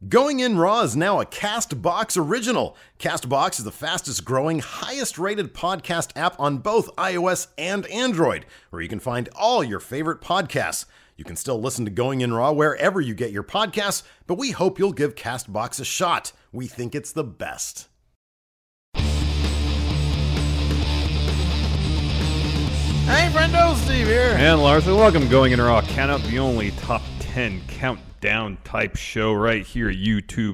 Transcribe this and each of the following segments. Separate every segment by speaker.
Speaker 1: Going In Raw is now a CastBox original. CastBox is the fastest growing, highest rated podcast app on both iOS and Android, where you can find all your favorite podcasts. You can still listen to Going In Raw wherever you get your podcasts, but we hope you'll give CastBox a shot. We think it's the best.
Speaker 2: Hey, friendo, Steve here.
Speaker 3: And Larson, welcome to Going In Raw Count, the only top 10 countdown type show right here at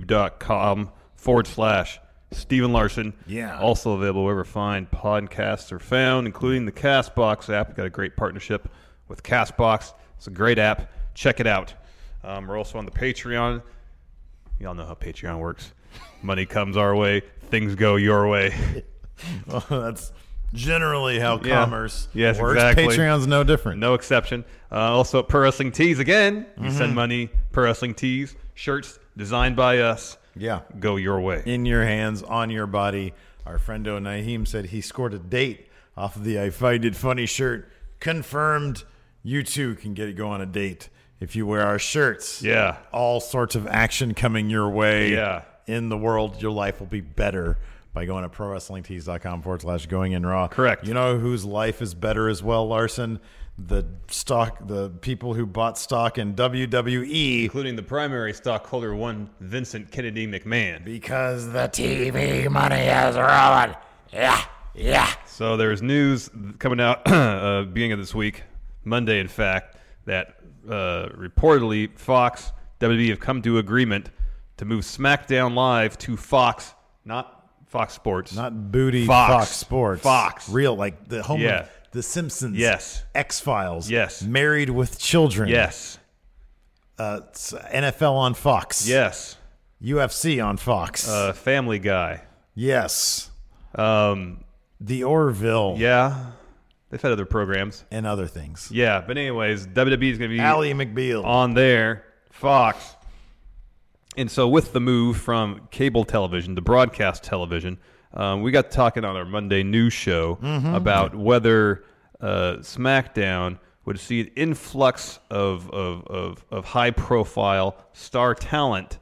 Speaker 3: youtube.com/Steven Larson.
Speaker 2: Yeah.
Speaker 3: Also available wherever fine podcasts are found, including the CastBox app. We've got a great partnership with CastBox. It's a great app. Check it out. We're also on the Patreon. Y'all know how Patreon works. Money comes our way. Things go your way.
Speaker 2: Well, that's generally how commerce
Speaker 3: Yes,
Speaker 2: works.
Speaker 3: exactly.
Speaker 2: Patreon's no different.
Speaker 3: No exception. Also at Pro Wrestling Tees again. You send money, Pro Wrestling Tees, shirts designed by us.
Speaker 2: Yeah.
Speaker 3: Go your way.
Speaker 2: In your hands, on your body. Our friendo Naheem said he scored a date off of the I Find It Funny shirt. Confirmed. You too can go on a date if you wear our shirts.
Speaker 3: Yeah.
Speaker 2: All sorts of action coming your way.
Speaker 3: Yeah.
Speaker 2: In the world, your life will be better by going to ProWrestlingTees.com/Going In Raw.
Speaker 3: Correct.
Speaker 2: You know whose life is better as well, Larson? The people who bought stock in WWE.
Speaker 3: Including the primary stockholder, one Vincent Kennedy McMahon.
Speaker 2: Because the TV money is rolling. Yeah.
Speaker 3: So there's news coming out beginning of this week, Monday in fact, that reportedly Fox, WWE have come to agreement to move SmackDown Live to Fox, not Fox Sports.
Speaker 2: Not booty
Speaker 3: Fox.
Speaker 2: Sports.
Speaker 3: Fox.
Speaker 2: Real, like the home
Speaker 3: Yeah.
Speaker 2: of The Simpsons.
Speaker 3: Yes.
Speaker 2: X-Files.
Speaker 3: Yes.
Speaker 2: Married with Children.
Speaker 3: Yes.
Speaker 2: It's NFL on Fox.
Speaker 3: Yes.
Speaker 2: UFC on Fox.
Speaker 3: Family Guy.
Speaker 2: Yes.
Speaker 3: Um,
Speaker 2: The Orville.
Speaker 3: yeah. They've had other programs.
Speaker 2: And other things.
Speaker 3: Yeah, but anyways, WWE is going to be
Speaker 2: Ally McBeal.
Speaker 3: on there, Fox. And so with the move from cable television to broadcast television, we got talking on our Monday news show about whether SmackDown would see an influx of high-profile star talent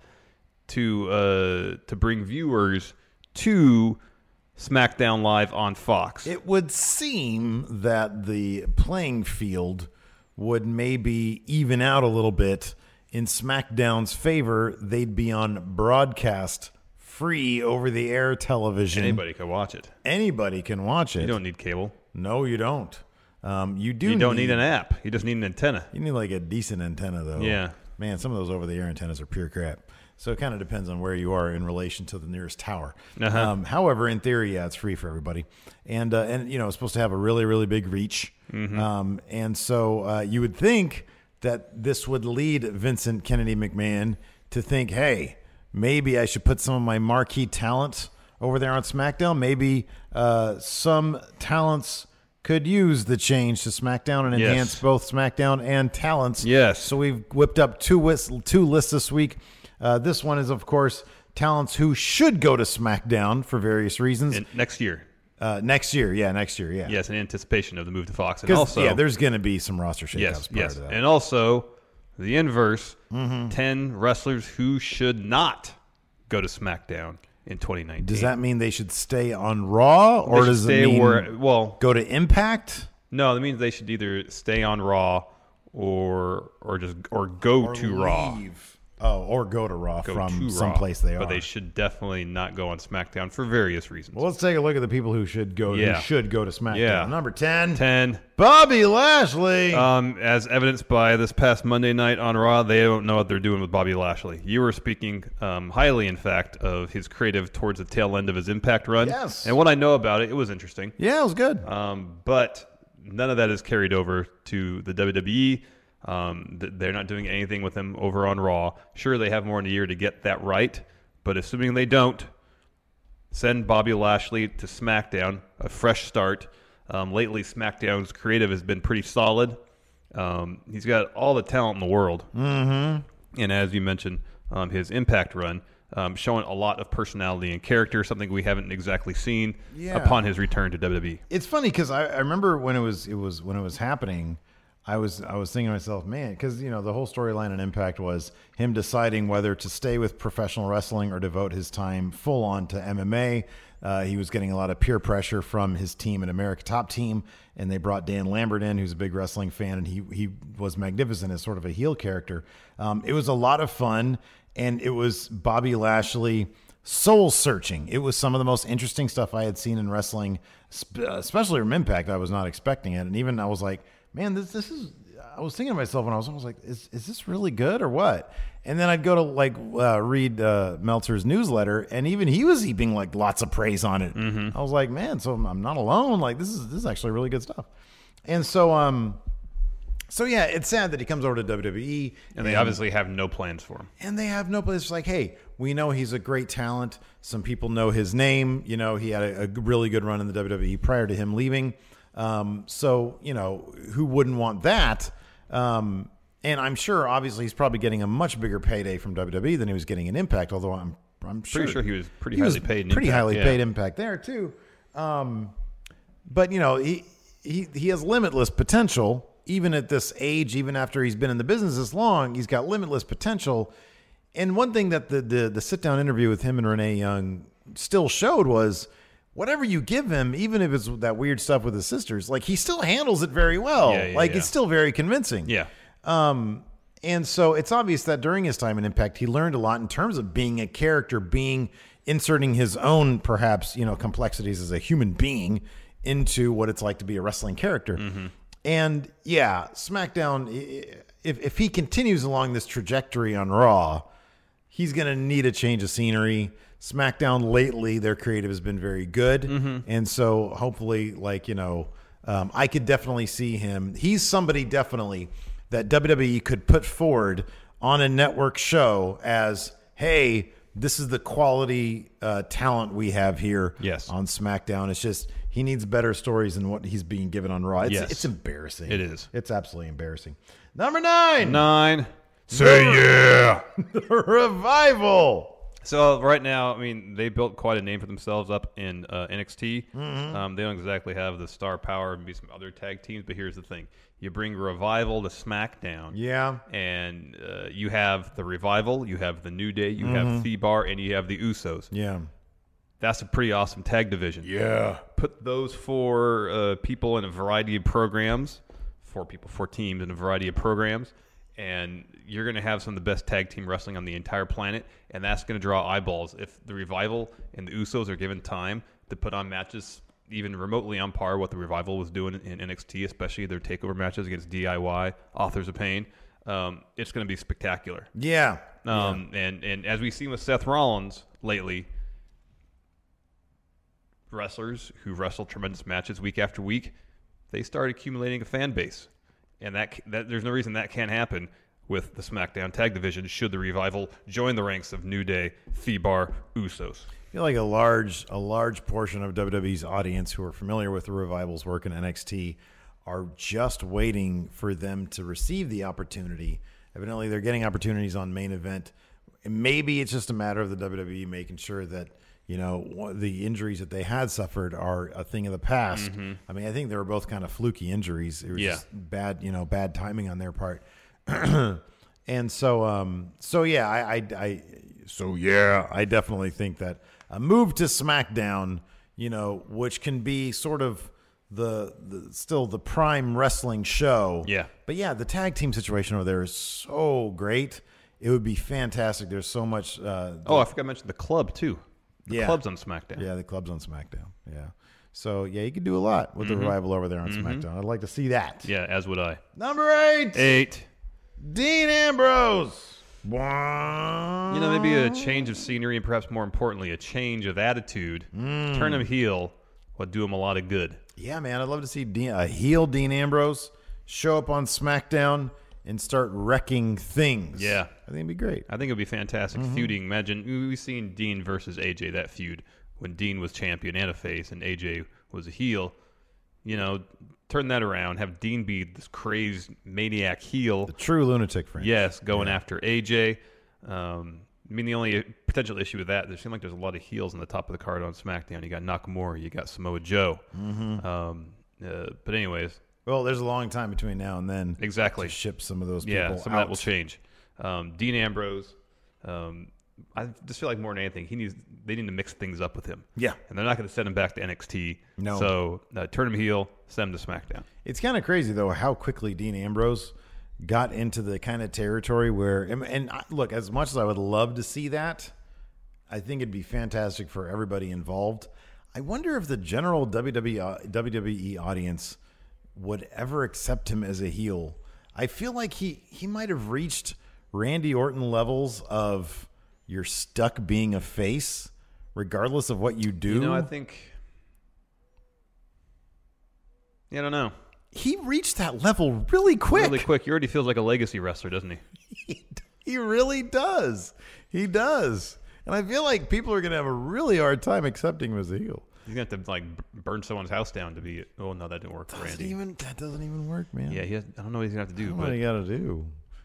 Speaker 3: to bring viewers to SmackDown Live on Fox.
Speaker 2: It would seem that the playing field would maybe even out a little bit in SmackDown's favor. They'd be on broadcast free over-the-air television.
Speaker 3: Anybody can watch it.
Speaker 2: Anybody can watch it.
Speaker 3: You don't need cable.
Speaker 2: No, you don't. You
Speaker 3: don't need an app. You just need an antenna.
Speaker 2: You need like a decent antenna, though.
Speaker 3: Yeah.
Speaker 2: Man, some of those over-the-air antennas are pure crap. So it kind of depends on where you are in relation to the nearest tower. However, in theory, yeah, it's free for everybody, and you know, it's supposed to have a really, really big reach. And so you would think that this would lead Vincent Kennedy McMahon to think, hey, maybe I should put some of my marquee talent over there on SmackDown. Maybe some talents could use the change to SmackDown and enhance both SmackDown and talents.
Speaker 3: Yes.
Speaker 2: So we've whipped up two lists this week. This one is, of course, talents who should go to SmackDown for various reasons.
Speaker 3: Next year.
Speaker 2: Next year.
Speaker 3: Yes, in anticipation of the move to Fox. And also,
Speaker 2: there's going to be some roster shakeups
Speaker 3: yes.
Speaker 2: prior to that.
Speaker 3: And also, the inverse, 10 wrestlers who should not go to SmackDown in 2019.
Speaker 2: Does that mean they should stay on Raw, or does it mean go to Impact?
Speaker 3: No, that means they should either stay on Raw or go to Raw.
Speaker 2: Oh, or go to Raw from someplace they are.
Speaker 3: But they should definitely not go on SmackDown for various reasons.
Speaker 2: Well, let's take a look at the people who should go. Who should go to SmackDown.
Speaker 3: Yeah.
Speaker 2: Number 10.
Speaker 3: 10.
Speaker 2: Bobby Lashley.
Speaker 3: As evidenced by this past Monday night on Raw, they don't know what they're doing with Bobby Lashley. You were speaking highly, in fact, of his creative towards the tail end of his Impact run.
Speaker 2: Yes.
Speaker 3: And what I know about it, it was interesting.
Speaker 2: Yeah, it was good.
Speaker 3: But none of that is carried over to the WWE. They're not doing anything with him over on Raw. Sure, they have more in a year to get that right, but assuming they don't, send Bobby Lashley to SmackDown, a fresh start. Lately, SmackDown's creative has been pretty solid. He's got all the talent in the world. And as you mentioned, his Impact run, showing a lot of personality and character, something we haven't exactly seen upon his return to WWE.
Speaker 2: It's funny because I remember when it was happening. I was thinking to myself, man, because the whole storyline on Impact was him deciding whether to stay with professional wrestling or devote his time full on to MMA. He was getting a lot of peer pressure from his team at America Top Team, and they brought Dan Lambert in, who's a big wrestling fan, and he was magnificent as sort of a heel character. It was a lot of fun, and it was Bobby Lashley soul searching. It was some of the most interesting stuff I had seen in wrestling, especially from Impact. I was not expecting it, and even I was like, man, this is. I was thinking to myself when I was like, is this really good or what? And then I'd go to read Meltzer's newsletter, and even he was heaping like lots of praise on it. Mm-hmm. I was like, man, so I'm not alone. Like this is actually really good stuff. And so yeah, it's sad that he comes over to WWE,
Speaker 3: and they obviously have no plans for him.
Speaker 2: And they have no plans. It's like, hey, we know he's a great talent. Some people know his name. He had a really good run in the WWE prior to him leaving. So who wouldn't want that? And I'm sure, obviously, he's probably getting a much bigger payday from WWE than he was getting in Impact. Although I'm
Speaker 3: pretty sure he was pretty highly paid.
Speaker 2: Paid Impact there too. But he has limitless potential. Even at this age, even after he's been in the business this long, he's got limitless potential. And one thing that the sit down interview with him and Renee Young still showed was, whatever you give him, even if it's that weird stuff with his sisters, like he still handles it very well. It's still very convincing.
Speaker 3: Yeah.
Speaker 2: And so it's obvious that during his time in Impact, he learned a lot in terms of being a character, inserting his own perhaps, complexities as a human being into what it's like to be a wrestling character. Mm-hmm. And yeah, SmackDown, if he continues along this trajectory on Raw, he's going to need a change of scenery. SmackDown lately, their creative has been very good. Mm-hmm. And so hopefully, I could definitely see him. He's somebody definitely that WWE could put forward on a network show as, hey, this is the quality talent we have here on SmackDown. It's just he needs better stories than what he's being given on Raw. It's embarrassing.
Speaker 3: It is.
Speaker 2: It's absolutely embarrassing. Number 9.
Speaker 3: Say yeah.
Speaker 2: The Revival.
Speaker 3: So right now, they built quite a name for themselves up in NXT. Mm-hmm. They don't exactly have the star power and be some other tag teams, but here's the thing. You bring Revival to SmackDown.
Speaker 2: Yeah.
Speaker 3: And you have the Revival, you have the New Day, you have The-Bar, and you have the Usos.
Speaker 2: Yeah.
Speaker 3: That's a pretty awesome tag division.
Speaker 2: Yeah.
Speaker 3: Put those 4 people in a variety of programs, 4 teams in a variety of programs, and you're going to have some of the best tag team wrestling on the entire planet, and that's going to draw eyeballs. If the Revival and the Usos are given time to put on matches even remotely on par what the Revival was doing in NXT, especially their takeover matches against DIY, Authors of Pain, it's going to be spectacular.
Speaker 2: Yeah.
Speaker 3: And as we've seen with Seth Rollins lately, wrestlers who wrestle tremendous matches week after week, they start accumulating a fan base. And that there's no reason that can't happen with the SmackDown tag division should the Revival join the ranks of New Day, The-Bar, Usos.
Speaker 2: I feel like a large portion of WWE's audience who are familiar with the Revival's work in NXT are just waiting for them to receive the opportunity. Evidently, they're getting opportunities on main event. And maybe it's just a matter of the WWE making sure that the injuries that they had suffered are a thing of the past. Mm-hmm. I think they were both kind of fluky injuries. It was just bad timing on their part. And so I definitely think that a move to SmackDown, which can be sort of still the prime wrestling show.
Speaker 3: Yeah.
Speaker 2: But yeah, the tag team situation over there is so great. It would be fantastic. There's so much.
Speaker 3: I forgot to mention the club too. The club's on SmackDown.
Speaker 2: Yeah, the club's on SmackDown. Yeah. So, yeah, you could do a lot with the Revival over there on SmackDown. I'd like to see that.
Speaker 3: Yeah, as would I.
Speaker 2: Number 8.
Speaker 3: 8.
Speaker 2: Dean Ambrose.
Speaker 3: Maybe a change of scenery and perhaps more importantly, a change of attitude. Turn him heel would do him a lot of good.
Speaker 2: Yeah, man. I'd love to see a heel Dean Ambrose show up on SmackDown and start wrecking things.
Speaker 3: Yeah.
Speaker 2: I think it'd be great.
Speaker 3: I think it'd be fantastic. Feuding. Imagine we've seen Dean versus AJ, that feud, when Dean was champion and a face and AJ was a heel. Turn that around. Have Dean be this crazed maniac heel.
Speaker 2: The true lunatic friend.
Speaker 3: Yes, going after AJ. The only potential issue with that, there seems like there's a lot of heels on the top of the card on SmackDown. You got Nakamura, you got Samoa Joe. But anyways,
Speaker 2: Well, there's a long time between now and then.
Speaker 3: Exactly.
Speaker 2: To ship some of those people
Speaker 3: Yeah, some
Speaker 2: out.
Speaker 3: of that will change. Dean Ambrose, I just feel like more than anything, they need to mix things up with him.
Speaker 2: Yeah.
Speaker 3: And they're not going to send him back to NXT.
Speaker 2: No.
Speaker 3: So turn him heel, send him to SmackDown.
Speaker 2: It's kind of crazy, though, how quickly Dean Ambrose got into the kind of territory where, look, as much as I would love to see that, I think it'd be fantastic for everybody involved. I wonder if the general WWE audience would ever accept him as a heel. I feel like he might have reached Randy Orton levels of you're stuck being a face, regardless of what you do.
Speaker 3: I think... Yeah, I don't know.
Speaker 2: He reached that level really quick.
Speaker 3: Really quick. He already feels like a legacy wrestler, doesn't he?
Speaker 2: He really does. He does. And I feel like people are going to have a really hard time accepting him as a heel.
Speaker 3: He's going to have to burn someone's house down to be... Oh, no, that didn't work for Randy.
Speaker 2: That doesn't even work, man.
Speaker 3: Yeah, I don't know what he's going to have to do.
Speaker 2: What do you got to do?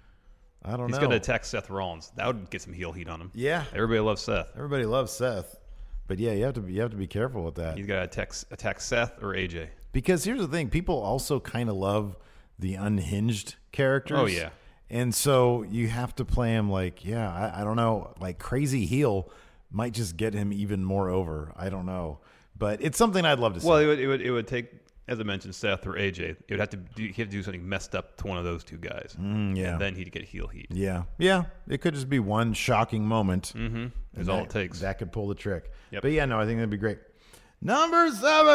Speaker 2: I don't know.
Speaker 3: He's going to attack Seth Rollins. That would get some heel heat on him.
Speaker 2: Yeah.
Speaker 3: Everybody loves Seth.
Speaker 2: Everybody loves Seth. But yeah, you have to be careful with that.
Speaker 3: He's got to attack Seth or AJ.
Speaker 2: Because here's the thing. People also kind of love the unhinged characters.
Speaker 3: Oh, yeah.
Speaker 2: And so you have to play him like, I don't know, like crazy heel might just get him even more over. I don't know. But it's something I'd love to see.
Speaker 3: Well, it would take, as I mentioned, Seth or AJ. It would have to do something messed up to one of those two guys.
Speaker 2: Yeah.
Speaker 3: And then he'd get heel heat.
Speaker 2: Yeah. It could just be one shocking moment.
Speaker 3: Mm-hmm. That's all it takes.
Speaker 2: That could pull the trick.
Speaker 3: Yep.
Speaker 2: But yeah, no, I think that'd be great. Number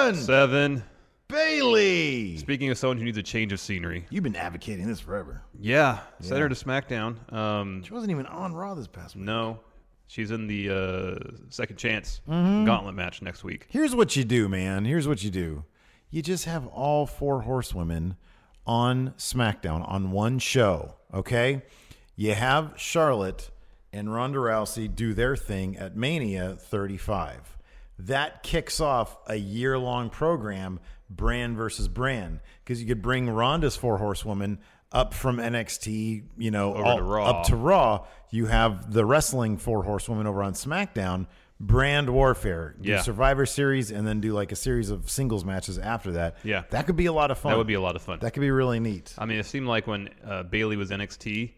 Speaker 2: 7. Bayley.
Speaker 3: Speaking of someone who needs a change of scenery.
Speaker 2: You've been advocating this forever.
Speaker 3: Yeah. Send her to SmackDown.
Speaker 2: She wasn't even on Raw this past week.
Speaker 3: No. She's in the Second Chance Gauntlet match next week.
Speaker 2: Here's what you do, man. Here's what you do. You just have all 4 horsewomen on SmackDown on one show, okay? You have Charlotte and Ronda Rousey do their thing at Mania 35. That kicks off a year-long program, brand versus brand, because you could bring Ronda's 4 horsewomen up from NXT, up to Raw. You have the wrestling 4 horsewomen over on SmackDown, brand warfare. Do Survivor Series and then do like a series of singles matches after that.
Speaker 3: Yeah.
Speaker 2: That could be a lot of fun.
Speaker 3: That would be a lot of fun.
Speaker 2: That could be really neat.
Speaker 3: I mean, it seemed like when Bayley was in NXT,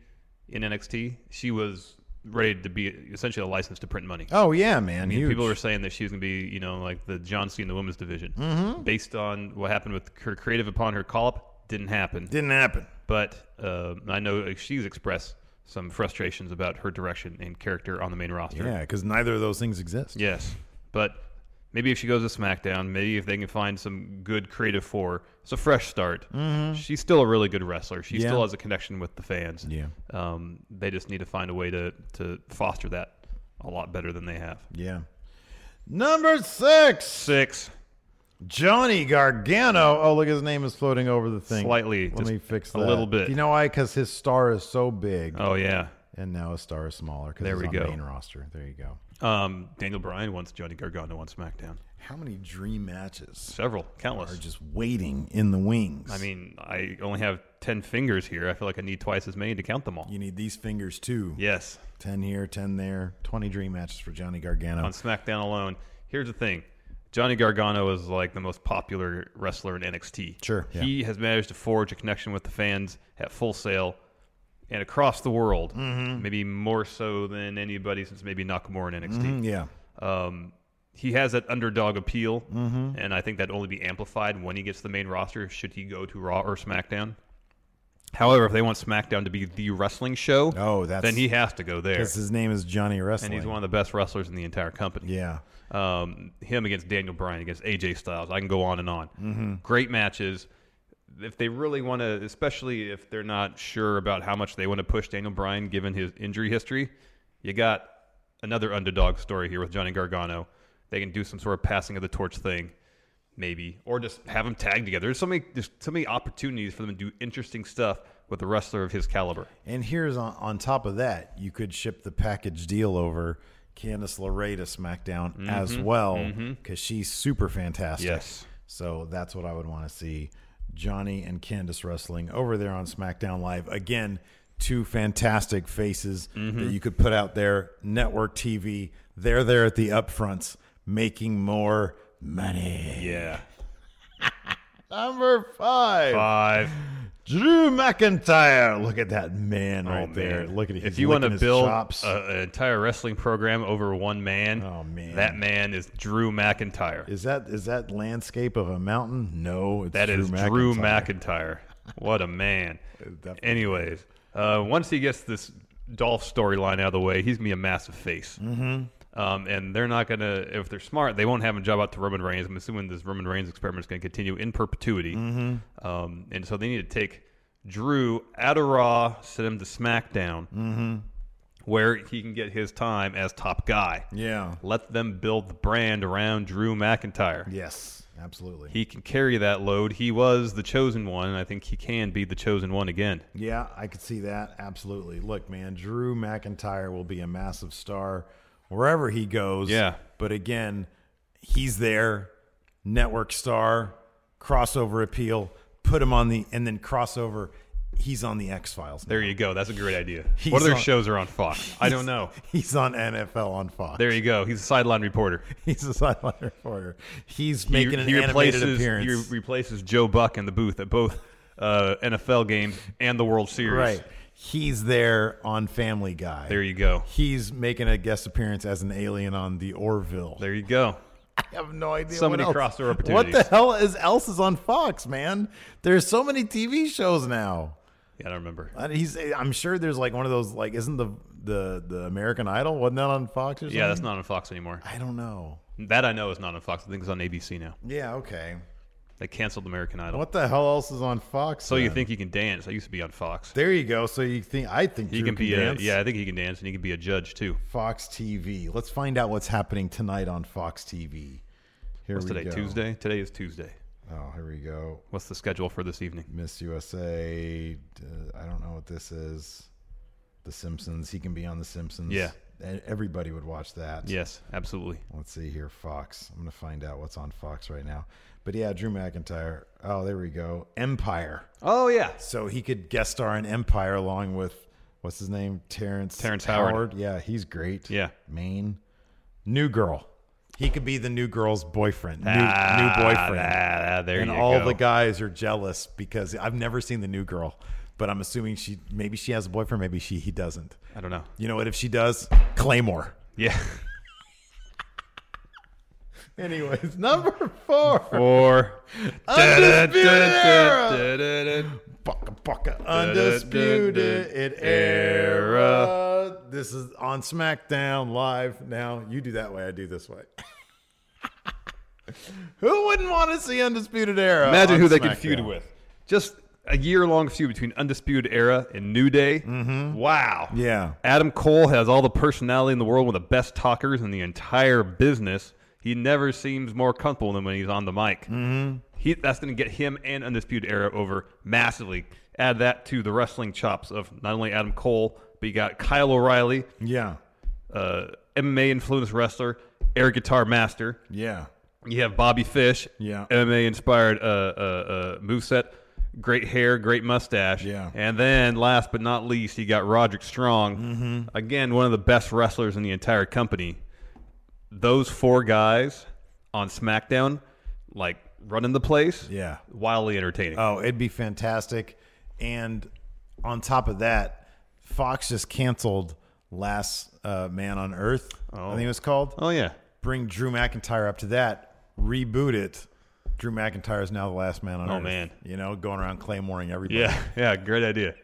Speaker 3: she was ready to be essentially a license to print money.
Speaker 2: Oh, yeah, man.
Speaker 3: I mean,
Speaker 2: huge.
Speaker 3: people were saying that she was going to be, like the John Cena in the women's division. Based on what happened with her creative upon her call-up, didn't happen. But I know she's expressed some frustrations about her direction and character on the main roster.
Speaker 2: Yeah, because neither of those things exist.
Speaker 3: Yes. But maybe if she goes to SmackDown, maybe if they can find some good creative for her, it's a fresh start. She's still a really good wrestler. She still has a connection with the fans.
Speaker 2: Yeah.
Speaker 3: They just need to find a way to foster that a lot better than they have.
Speaker 2: Yeah. Number 6. Johnny Gargano. Oh, look, his name is floating over the thing.
Speaker 3: Slightly.
Speaker 2: Let me fix that.
Speaker 3: A little bit.
Speaker 2: You know why? Because his star is so big.
Speaker 3: Oh, yeah.
Speaker 2: And now his star is smaller because he's on the main roster. There you go.
Speaker 3: Daniel Bryan wants Johnny Gargano on SmackDown.
Speaker 2: How many dream matches?
Speaker 3: Several. Countless.
Speaker 2: Are just waiting in the wings.
Speaker 3: I mean, I only have 10 fingers here. I feel like I need twice as many to count them all.
Speaker 2: You need these fingers, too.
Speaker 3: Yes.
Speaker 2: 10 here, 10 there. 20 dream matches for Johnny Gargano.
Speaker 3: On SmackDown alone. Here's the thing. Johnny Gargano is like the most popular wrestler in NXT.
Speaker 2: Sure. Yeah.
Speaker 3: He has managed to forge a connection with the fans at Full Sail and across the world, maybe more so than anybody since maybe Nakamura in NXT.
Speaker 2: Yeah.
Speaker 3: He has that underdog appeal, and I think that'd only be amplified when he gets to the main roster should he go to Raw or SmackDown. However, if they want SmackDown to be the wrestling show, then he has to go there.
Speaker 2: Because his name is Johnny Wrestling.
Speaker 3: And he's one of the best wrestlers in the entire company.
Speaker 2: Yeah.
Speaker 3: Him against Daniel Bryan, against AJ Styles. I can go on and on. Great matches. If they really want to, especially if they're not sure about how much they want to push Daniel Bryan given his injury history, you got another underdog story here with Johnny Gargano. They can do some sort of passing of the torch thing, maybe, or just have them tag together. There's so many opportunities for them to do interesting stuff with a wrestler of his caliber.
Speaker 2: And here's on top of that, you could ship the package deal over Candice LeRae to SmackDown as well, because she's super fantastic.
Speaker 3: Yes.
Speaker 2: So that's what I would want to see. Johnny and Candice wrestling over there on SmackDown Live. Again, 2 fantastic faces that you could put out there. Network TV. They're there at the upfronts making more money.
Speaker 3: Yeah.
Speaker 2: Number 5. Drew McIntyre. Look at that man right there. Look at it.
Speaker 3: If you want to build an entire wrestling program over one man, that man is Drew McIntyre.
Speaker 2: Is that landscape of a mountain? No, it's
Speaker 3: Drew McIntyre. What a man. Anyways, once he gets this Dolph storyline out of the way, he's going to be a massive face. Mm-hmm. And they're not going to, if they're smart, they won't have him job out to Roman Reigns. I'm assuming this Roman Reigns experiment is going to continue in perpetuity. Mm-hmm. And so they need to take Drew out of Raw, send him to SmackDown, where he can get his time as top guy.
Speaker 2: Yeah.
Speaker 3: Let them build the brand around Drew McIntyre.
Speaker 2: Yes, absolutely.
Speaker 3: He can carry that load. He was the chosen one, and I think he can be the chosen one again.
Speaker 2: Yeah, I could see that. Absolutely. Look, man, Drew McIntyre will be a massive star wherever he goes.
Speaker 3: Yeah.
Speaker 2: But again, he's there, network star, crossover appeal, put him on and then crossover, he's on the X-Files now.
Speaker 3: There you go. That's a great idea. What other shows are on Fox? I don't know.
Speaker 2: He's on NFL on Fox.
Speaker 3: There you go. He's a sideline reporter.
Speaker 2: He's a sideline reporter. He's making an animated appearance.
Speaker 3: He replaces Joe Buck in the booth at both NFL games and the World Series.
Speaker 2: Right. He's there on Family Guy.
Speaker 3: There you go.
Speaker 2: He's making a guest appearance as an alien on the Orville.
Speaker 3: There you go.
Speaker 2: I have no idea.
Speaker 3: So many crossover opportunities.
Speaker 2: What the hell else is on Fox, man? There's so many TV shows now.
Speaker 3: Yeah, I don't remember.
Speaker 2: I'm sure there's like one of those, like, isn't the American Idol, wasn't that on Fox or something?
Speaker 3: Yeah, that's not on Fox anymore.
Speaker 2: I don't know.
Speaker 3: That I know is not on Fox. I think it's on ABC now.
Speaker 2: Yeah, okay.
Speaker 3: They canceled American Idol.
Speaker 2: What the hell else is on Fox?
Speaker 3: So then? You think he can dance? I used to be on Fox.
Speaker 2: There you go. So I think
Speaker 3: he
Speaker 2: can
Speaker 3: be
Speaker 2: dance.
Speaker 3: I think he can dance, and he can be a judge too.
Speaker 2: Fox TV. Let's find out what's happening tonight on Fox TV.
Speaker 3: What's today? Tuesday? Today is Tuesday.
Speaker 2: Oh, here we go.
Speaker 3: What's the schedule for this evening?
Speaker 2: Miss USA. I don't know what this is. The Simpsons. He can be on The Simpsons.
Speaker 3: Yeah.
Speaker 2: Everybody would watch that.
Speaker 3: Yes, absolutely.
Speaker 2: Let's see here. Fox. I'm going to find out what's on Fox right now. But yeah, Drew McIntyre. Oh, there we go. Empire.
Speaker 3: Oh, yeah.
Speaker 2: So he could guest star in Empire along with, what's his name? Terrence
Speaker 3: Howard.
Speaker 2: Yeah, he's great.
Speaker 3: Yeah.
Speaker 2: Maine. New Girl. He could be the new girl's boyfriend. New boyfriend.
Speaker 3: There you go.
Speaker 2: And all the guys are jealous because I've never seen the new girl, but I'm assuming maybe she has a boyfriend, maybe he doesn't.
Speaker 3: I don't know.
Speaker 2: You know what? If she does, Claymore.
Speaker 3: Yeah.
Speaker 2: Anyways, number 4.
Speaker 3: Undisputed
Speaker 2: Era. Undisputed Era. This is on SmackDown Live. Now, you do that way, I do this way. Who wouldn't want to see Undisputed Era?
Speaker 3: Imagine who they could feud with. Just a year-long feud between Undisputed Era and New Day. Mm-hmm. Wow.
Speaker 2: Yeah.
Speaker 3: Adam Cole has all the personality in the world, one of the best talkers in the entire business. He never seems more comfortable than when he's on the mic. Mm-hmm. That's going to get him and Undisputed Era over massively. Add that to the wrestling chops of not only Adam Cole, but you got Kyle O'Reilly.
Speaker 2: Yeah.
Speaker 3: MMA influenced wrestler, air guitar master.
Speaker 2: Yeah.
Speaker 3: You have Bobby Fish.
Speaker 2: Yeah.
Speaker 3: MMA inspired moveset. Great hair, great mustache.
Speaker 2: Yeah.
Speaker 3: And then last but not least, you got Roderick Strong. Mm-hmm. Again, one of the best wrestlers in the entire company. Those 4 guys on SmackDown, like running the place,
Speaker 2: yeah,
Speaker 3: wildly entertaining.
Speaker 2: Oh, it'd be fantastic. And on top of that, Fox just canceled Last Man on Earth, I think it was called.
Speaker 3: Oh, yeah.
Speaker 2: Bring Drew McIntyre up to that, reboot it. Drew McIntyre is now the last man on Earth.
Speaker 3: Oh, man.
Speaker 2: You know, going around Claymoring everybody.
Speaker 3: Yeah, great idea.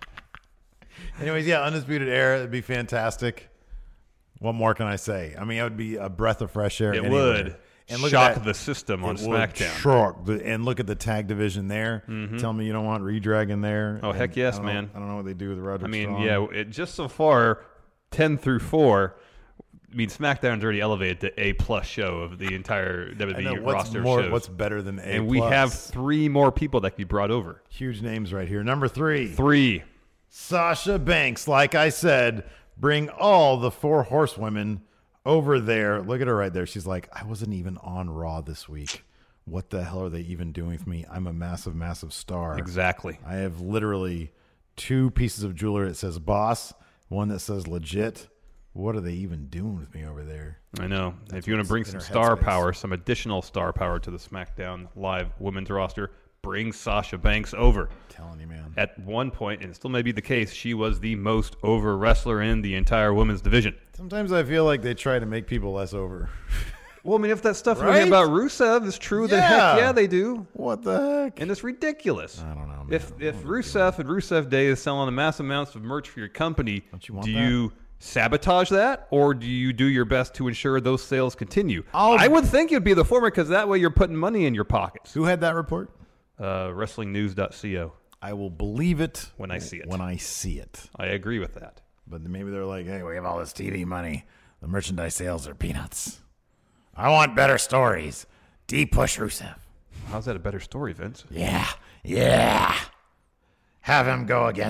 Speaker 2: Anyways, yeah, Undisputed Era, it'd be fantastic. What more can I say? I mean, it would be a breath of fresh air.
Speaker 3: It
Speaker 2: anywhere.
Speaker 3: would.
Speaker 2: And look
Speaker 3: shock
Speaker 2: at that.
Speaker 3: The system on SmackDown.
Speaker 2: Shock. And look at the tag division there. Mm-hmm. Tell me you don't want Redragon there.
Speaker 3: Oh, heck yes, man.
Speaker 2: I don't know what they do with Roderick Strong.
Speaker 3: Just so far, 10 through 4, I mean, SmackDown's already elevated to A+ show of the entire WWE roster of shows.
Speaker 2: What's better than A+?
Speaker 3: And we have 3 more people that can be brought over.
Speaker 2: Huge names right here. Number 3.
Speaker 3: 3.
Speaker 2: Sasha Banks. Like I said, bring all the 4 horsewomen over there. Look at her right there. She's like, I wasn't even on Raw this week. What the hell are they even doing with me? I'm a massive, massive star.
Speaker 3: Exactly.
Speaker 2: I have literally 2 pieces of jewelry that says boss, one that says legit. What are they even doing with me over there?
Speaker 3: I know. If you want to bring some star power, some additional star power to the SmackDown Live women's roster, bring Sasha Banks over.
Speaker 2: Telling you, man.
Speaker 3: At one point, and it still may be the case, she was the most over wrestler in the entire women's division.
Speaker 2: Sometimes I feel like they try to make people less over.
Speaker 3: Well, I mean, if that stuff
Speaker 2: Right?
Speaker 3: we hear about Rusev is true, then heck yeah, they do.
Speaker 2: What the heck?
Speaker 3: And it's ridiculous.
Speaker 2: I don't know, man.
Speaker 3: If Rusev and Rusev Day is selling mass amounts of merch for your company,
Speaker 2: Don't you want
Speaker 3: do
Speaker 2: that?
Speaker 3: you sabotage that, or do you do your best to ensure those sales continue?
Speaker 2: I'll-
Speaker 3: I would think it'd be the former, because that way you're putting money in your pockets.
Speaker 2: Who had that report?
Speaker 3: WrestlingNews.co.
Speaker 2: I will believe it
Speaker 3: When I see it.
Speaker 2: When I see it.
Speaker 3: I agree with that.
Speaker 2: But maybe they're like, hey, we have all this TV money. The merchandise sales are peanuts. I want better stories. D-push Rusev.
Speaker 3: How's that a better story, Vince?
Speaker 2: Yeah. Have him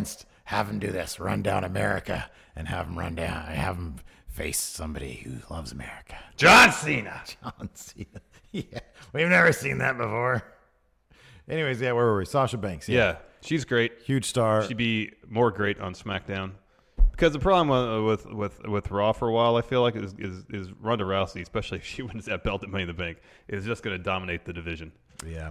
Speaker 2: do this, run down America, and have him face somebody who loves America.
Speaker 3: John Cena.
Speaker 2: John Cena. Yeah, we've never seen that before. Anyways, yeah, where were we? Sasha Banks.
Speaker 3: Yeah, she's great.
Speaker 2: Huge star.
Speaker 3: She'd be more great on SmackDown. Because the problem with Raw for a while, I feel like, is Ronda Rousey, especially if she wins that belt at Money in the Bank, is just going to dominate the division.
Speaker 2: Yeah.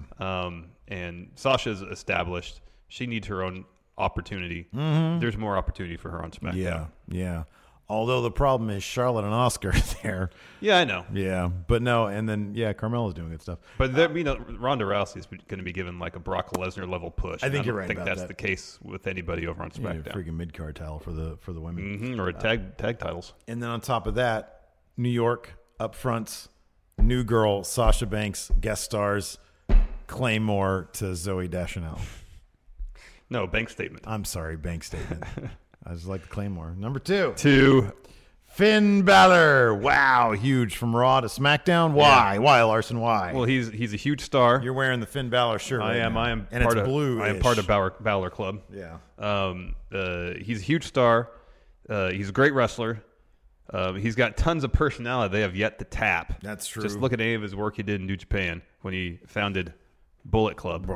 Speaker 3: And Sasha's established. She needs her own opportunity. Mm-hmm. There's more opportunity for her on SmackDown.
Speaker 2: Yeah. Although the problem is Charlotte and Oscar are there.
Speaker 3: Yeah, I know.
Speaker 2: Yeah, but no, and then Carmella's doing good stuff.
Speaker 3: But Ronda Rousey is going to be given like a Brock Lesnar level push.
Speaker 2: I think you're right
Speaker 3: I don't think
Speaker 2: about
Speaker 3: that's
Speaker 2: that.
Speaker 3: the case with anybody over on
Speaker 2: Yeah,
Speaker 3: SmackDown.
Speaker 2: freaking mid-card title for the women.
Speaker 3: Or tag titles.
Speaker 2: And then on top of that, New York up front, new girl Sasha Banks guest stars, Claymore to Zoe Deschanel.
Speaker 3: No, bank statement.
Speaker 2: I'm sorry, bank statement. I just like the Claymore. Number 2.
Speaker 3: 2.
Speaker 2: Finn Balor. Wow, huge from Raw to SmackDown. Why?
Speaker 3: Yeah.
Speaker 2: Why, Larson? Why?
Speaker 3: Well, he's a huge star.
Speaker 2: You're wearing the Finn Balor shirt.
Speaker 3: I
Speaker 2: right
Speaker 3: am.
Speaker 2: now.
Speaker 3: I am.
Speaker 2: And
Speaker 3: part
Speaker 2: it's
Speaker 3: of,
Speaker 2: blue.
Speaker 3: I am part of Balor Club.
Speaker 2: Yeah.
Speaker 3: He's a huge star. He's a great wrestler. He's got tons of personality they have yet to tap.
Speaker 2: That's true.
Speaker 3: Just look at any of his work he did in New Japan when he founded Bullet Club.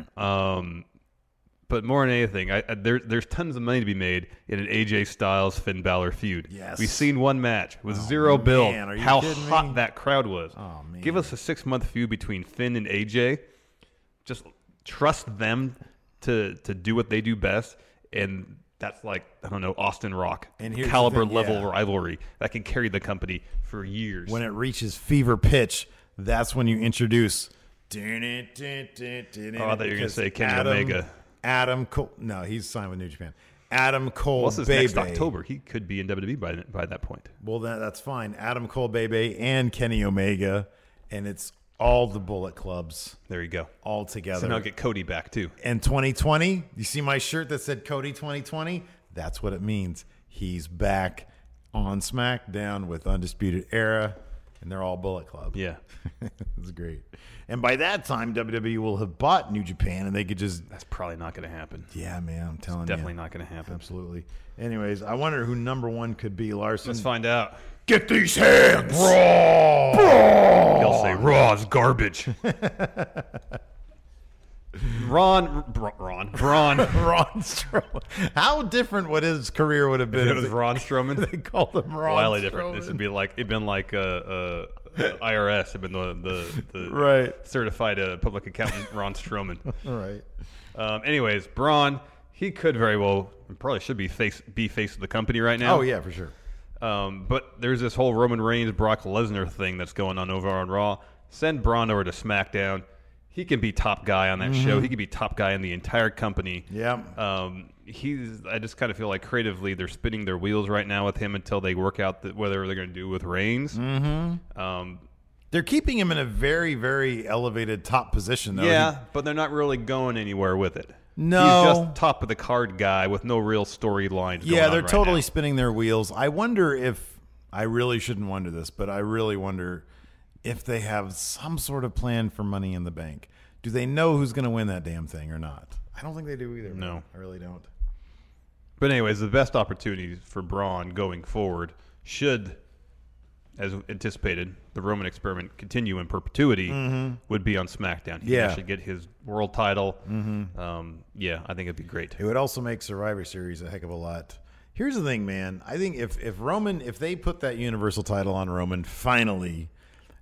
Speaker 3: But more than anything, there's tons of money to be made in an AJ Styles Finn Balor feud.
Speaker 2: Yes.
Speaker 3: We've seen one match with zero build.
Speaker 2: man, are you
Speaker 3: How
Speaker 2: kidding
Speaker 3: hot
Speaker 2: me?
Speaker 3: that crowd was.
Speaker 2: Oh, man.
Speaker 3: Give us a 6-month feud between Finn and AJ. Just trust them to do what they do best, and that's like, I don't know, Austin Rock
Speaker 2: And here's the
Speaker 3: caliber
Speaker 2: thing,
Speaker 3: level
Speaker 2: yeah.
Speaker 3: rivalry that can carry the company for years.
Speaker 2: When it reaches fever pitch, that's when you introduce. Oh, I
Speaker 3: thought you were going to say Kenny Omega.
Speaker 2: Adam Cole. No, he's signed with New Japan. Adam Cole
Speaker 3: Well, this is
Speaker 2: Bebe.
Speaker 3: next October. He could be in WWE by that point.
Speaker 2: Well, that's fine. Adam Cole Bebe and Kenny Omega, and it's all the Bullet Clubs
Speaker 3: There you go.
Speaker 2: all together.
Speaker 3: So now get Cody back too.
Speaker 2: And 2020, you see my shirt that said Cody 2020? That's what it means. He's back on SmackDown with Undisputed Era, and they're all Bullet Club.
Speaker 3: Yeah.
Speaker 2: It's great. And by that time, WWE will have bought New Japan, and they could just...
Speaker 3: That's probably not going to happen.
Speaker 2: Yeah, man, I'm telling you.
Speaker 3: Definitely not going to happen.
Speaker 2: Absolutely. Anyways, I wonder who number 1 could be, Larson.
Speaker 3: Let's find out.
Speaker 2: Get these hands! Raw!
Speaker 3: They'll say Raw's garbage. Braun.
Speaker 2: Braun Strowman. How different would his career would have been
Speaker 3: It
Speaker 2: if
Speaker 3: was Braun Strowman.
Speaker 2: they called him Braun
Speaker 3: Wildly
Speaker 2: Strowman?
Speaker 3: different. This would be like it'd been like IRS. It'd been the
Speaker 2: Right.
Speaker 3: certified public accountant Ron Strowman.
Speaker 2: All right.
Speaker 3: Anyways, Braun. He could very well, probably should be face of the company right now.
Speaker 2: Oh, yeah, for sure.
Speaker 3: But there's this whole Roman Reigns, Brock Lesnar thing that's going on over on Raw. Send Braun over to SmackDown. He can be top guy on that show. He can be top guy in the entire company.
Speaker 2: Yeah.
Speaker 3: I just kind of feel like creatively they're spinning their wheels right now with him until they work out whether they're going to do with Reigns.
Speaker 2: They're keeping him in a very, very elevated top position, though.
Speaker 3: Yeah, but they're not really going anywhere with it.
Speaker 2: No.
Speaker 3: He's just top of the card guy with no real storyline.
Speaker 2: Yeah, they're
Speaker 3: right
Speaker 2: totally
Speaker 3: now.
Speaker 2: spinning their wheels. I wonder if, I really shouldn't wonder this, but I really wonder if they have some sort of plan for Money in the Bank. Do they know who's going to win that damn thing or not? I don't think they do either.
Speaker 3: No.
Speaker 2: Man. I really don't.
Speaker 3: But anyways, the best opportunities for Braun going forward should, as anticipated, the Roman experiment continue in perpetuity, would be on SmackDown. He
Speaker 2: Yeah.
Speaker 3: actually get his world title. Yeah, I think it'd be great.
Speaker 2: It would also make Survivor Series a heck of a lot. Here's the thing, man. I think if they put that Universal title on Roman finally,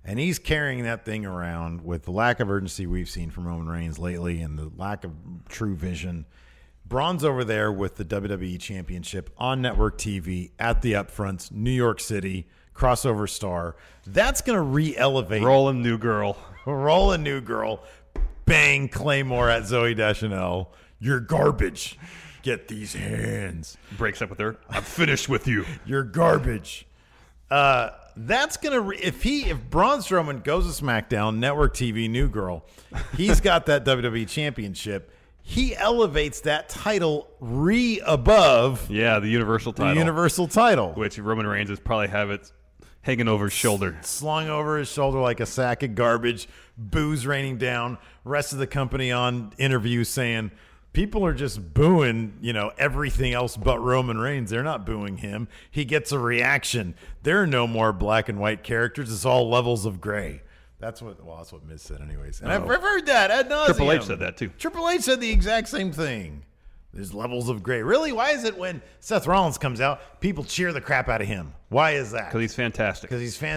Speaker 2: And he's carrying that thing around with the lack of urgency we've seen from Roman Reigns lately and the lack of true vision. Braun's over there with the WWE Championship on network TV at the Upfronts, New York City, crossover star. That's going to re-elevate.
Speaker 3: Rolling new girl.
Speaker 2: Rolling new girl. Bang, Claymore at Zoe Deschanel. You're garbage. Get these hands.
Speaker 3: Breaks up with her. I'm finished with you.
Speaker 2: You're garbage. That's gonna if Braun Strowman goes to SmackDown, network TV, new girl, he's got that WWE Championship. He elevates that title above
Speaker 3: the Universal title.
Speaker 2: The Universal title,
Speaker 3: which Roman Reigns is probably have it hanging over his shoulder,
Speaker 2: slung over his shoulder like a sack of garbage. Booze raining down. Rest of the company on interviews saying, people are just booing, everything else but Roman Reigns. They're not booing him. He gets a reaction. There are no more black and white characters. It's all levels of gray. That's what Miz said anyways. And I've heard that ad nauseam.
Speaker 3: Triple H said that too.
Speaker 2: Triple H said the exact same thing. There's levels of gray. Really? Why is it when Seth Rollins comes out, people cheer the crap out of him? Why is that?
Speaker 3: Because he's fantastic.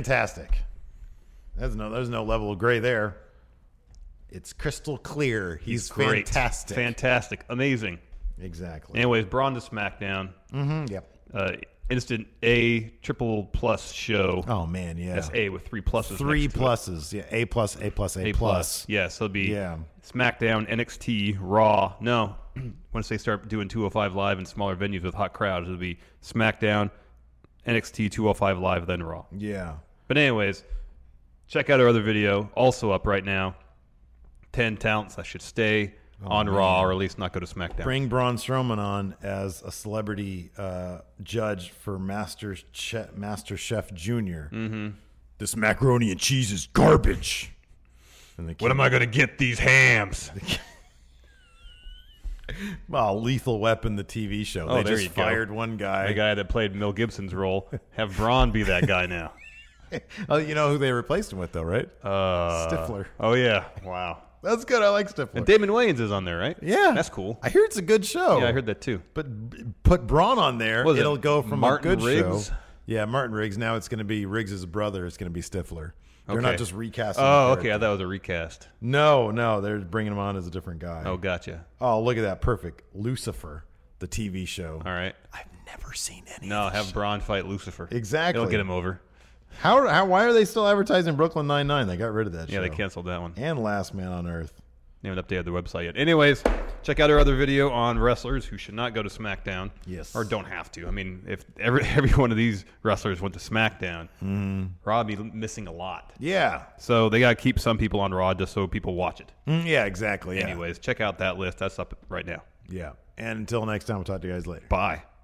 Speaker 2: There's no level of gray there. It's crystal clear. He's
Speaker 3: great.
Speaker 2: Fantastic.
Speaker 3: Fantastic. Amazing.
Speaker 2: Exactly.
Speaker 3: Anyways, Braun to SmackDown.
Speaker 2: Mm-hmm. Yep.
Speaker 3: Instant A triple plus show.
Speaker 2: Oh, man, yeah.
Speaker 3: That's A with 3 pluses.
Speaker 2: 3 pluses. Yeah, A plus, A plus, A plus.
Speaker 3: Yeah, so it'll be SmackDown, NXT, Raw. No, once they start doing 205 Live in smaller venues with hot crowds, it'll be SmackDown, NXT, 205 Live, then Raw.
Speaker 2: Yeah.
Speaker 3: But anyways, check out our other video, also up right now. 10 talents that should stay on Raw, or at least not go to SmackDown.
Speaker 2: Bring Braun Strowman on as a celebrity judge for Master Chef Junior.
Speaker 3: Mm-hmm.
Speaker 2: This macaroni and cheese is garbage.
Speaker 3: When am I going to get these hams?
Speaker 2: Well, Lethal Weapon, the TV show. They just fired one guy.
Speaker 3: The guy that played Mel Gibson's role. Have Braun be that guy now.
Speaker 2: Oh, you know who they replaced him with, though, right? Stifler.
Speaker 3: Oh, yeah. Wow.
Speaker 2: That's good. I like Stifler.
Speaker 3: And Damon Wayans is on there, right?
Speaker 2: Yeah.
Speaker 3: That's cool.
Speaker 2: I hear it's a good show.
Speaker 3: Yeah, I heard that too.
Speaker 2: But put Braun on there, it'll go from
Speaker 3: Martin
Speaker 2: a good
Speaker 3: Riggs?
Speaker 2: show. Yeah, Martin Riggs. Now it's going to be Riggs' brother. It's going to be Stifler. They're not just recasting.
Speaker 3: Oh, okay. I thought it was a recast.
Speaker 2: No. They're bringing him on as a different guy.
Speaker 3: Oh, gotcha.
Speaker 2: Oh, look at that. Perfect. Lucifer, the TV show.
Speaker 3: All right.
Speaker 2: I've never seen any.
Speaker 3: No, have Braun fight Lucifer.
Speaker 2: Exactly.
Speaker 3: It'll get him over.
Speaker 2: Why are they still advertising Brooklyn Nine-Nine? They got rid of that show.
Speaker 3: Yeah, they canceled that one.
Speaker 2: And Last Man on Earth.
Speaker 3: They haven't updated their website yet. Anyways, check out our other video on wrestlers who should not go to SmackDown.
Speaker 2: Yes.
Speaker 3: Or don't have to. I mean, if every one of these wrestlers went to SmackDown, Raw would be missing a lot.
Speaker 2: Yeah.
Speaker 3: So they got to keep some people on Raw just so people watch it.
Speaker 2: Yeah, exactly.
Speaker 3: Anyways, check out that list. That's up right now.
Speaker 2: Yeah. And until next time, we'll talk to you guys later.
Speaker 3: Bye.